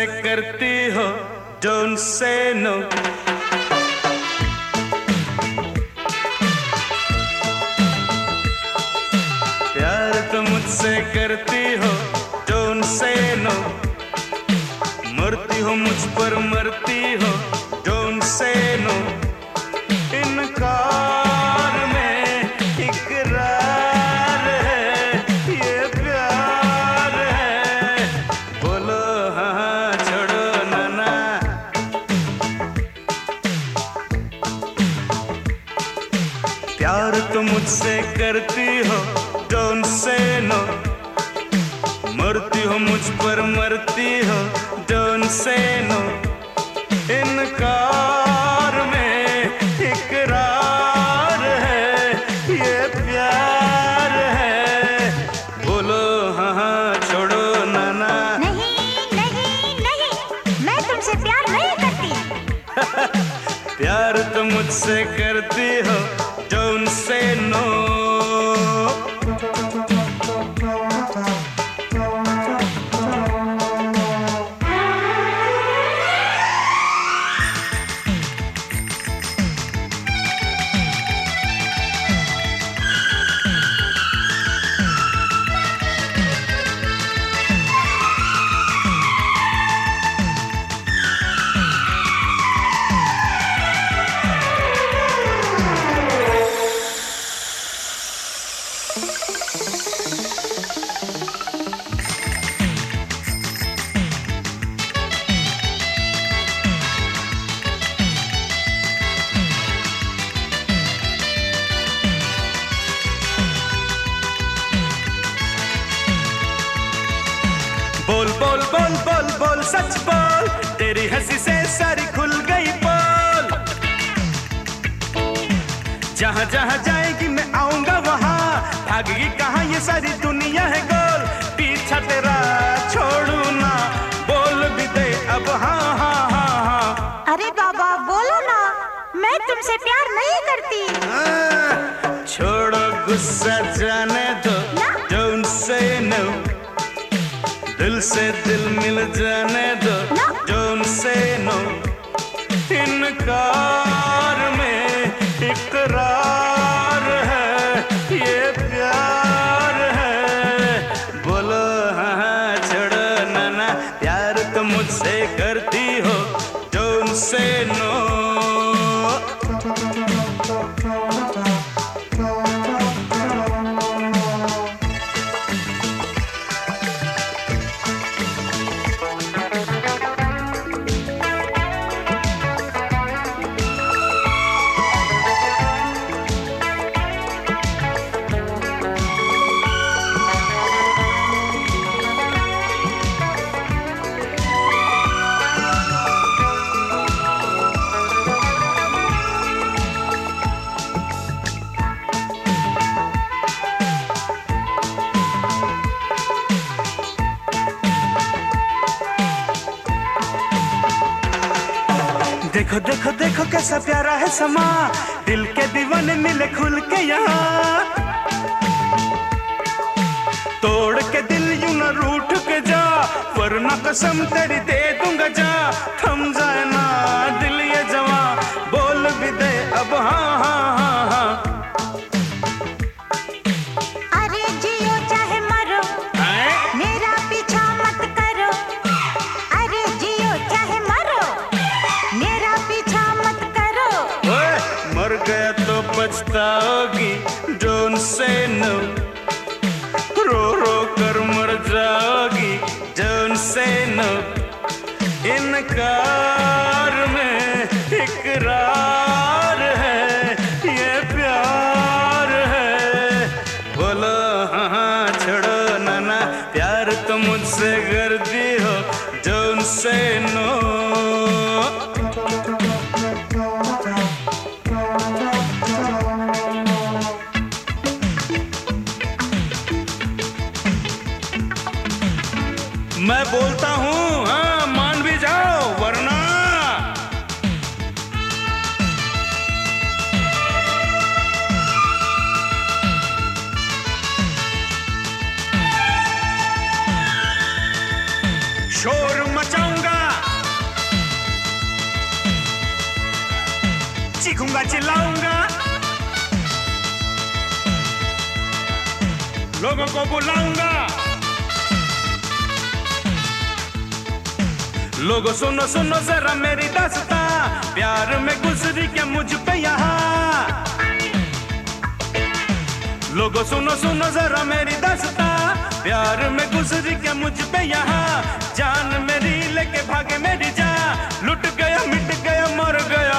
करती हो don't say no. प्यार तो मुझसे करती हो डोंट से नो। मरती हो मुझ पर मरती हो डोंट से नो। इनकार में इकरार है, ये प्यार है। बोलो हाँ छोड़ो ना। प्यार तो मुझसे करती हो डोंट से नो। मरती हो मुझ पर मरती हो डोंट से नो। इनकार में इकरार है, ये प्यार है। बोलो हाँ छोड़ो ना। नहीं नहीं नहीं, मैं तुमसे प्यार नहीं करती। प्यार तो मुझसे करती हो डोंट से नो। बोल बोल बोल बोल बोल सच बोल, तेरी हंसी से सारी खुल गई बोल। जहाँ जहाँ जाएगी मैं आऊंगा वहाँ, भागेगी कहाँ ये सारी दुनिया है गोल। पीछा तेरा छोड़ू ना, बोल भी दे अब हाँ हाँ हाँ हाँ। अरे बाबा बोलो ना, मैं तुमसे प्यार नहीं करती। छोड़ो गुस्सा जाने दो डोंट से नो। दिल से दिल मिल जाने दो डोंट से नो। इनकार में इकरार है, ये प्यार है। बोलो हाँ छोड़ो ना। प्यार तो मुझसे करती हो डोंट से नो। देखो देखो देखो कैसा प्यारा है समा, दिल के दीवाने मिले खुल के यहाँ। तोड़ के दिल यूं न रूठ के जा, वरना कसम तेरी दे दूंगा जा। थम जाए ना दिल ये जवां, बोल भी दे अब हाँ हाँ हाँ हाँ। अरे जियो चाहे मरो, मेरा पीछा मत करो। अरे जियो चाहे मरो, मेरा पीछा मत करो। ओए मर गया तो पछताओगी डोंट से नो। रो रो कर मर जाओगी डोंट से नो। इनकार में इकरार है, ये प्यार है। बोलो हाँ छोड़ो ना। प्यार तो मुझसे करती हो डोंट से नो। मैं बोलता हूँ हाँ मान भी जाओ वरना। शोर मचाऊंगा चीखूंगा चिल्लाऊंगा, लोगों को बुलाऊंगा। लोगों सुनो सुनो जरा मेरी दास्तां, प्यार में गुजरी क्या मुझ पे यहाँ। लोगों सुनो सुनो जरा मेरी दास्तां, प्यार में गुजरी क्या मुझ पे यहाँ। जान मेरी लेके भागे मेरी जान, लुट गया मिट गया मर गया।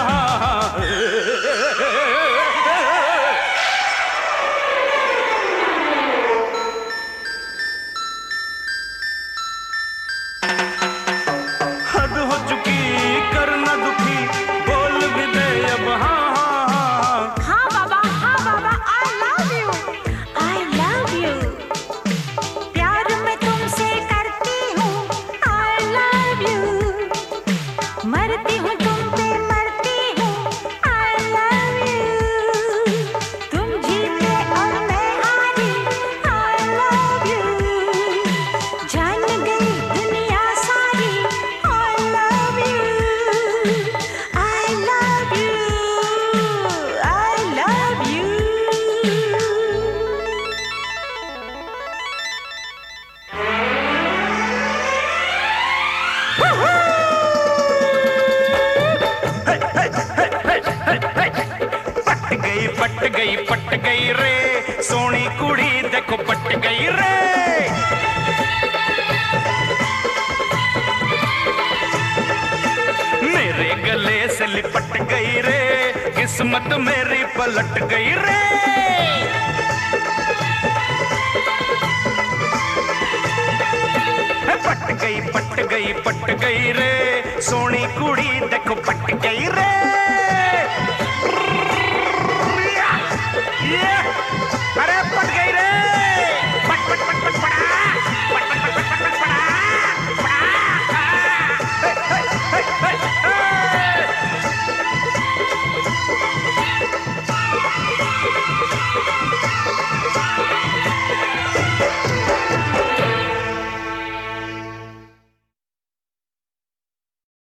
हद हो चुकी करना दुखी, बोल भी दे अब हाँ हाँ हाँ। हाँ बाबा I love you, I love you। प्यार मैं तुमसे करती हूँ I love you। मरती हूँ तुम पे मरती हूँ I love you। तुम जीते और मैं हारी I love you। जान गई दुनिया सारी I love you, I love you, I love you। पट गई रे सोनी कुड़ी, देखो पट गई रे। मेरे गले से लिपट गई रे, किस्मत मेरी पलट गई रे। पट गई रे सोनी कुड़ी, देखो पट गई रे।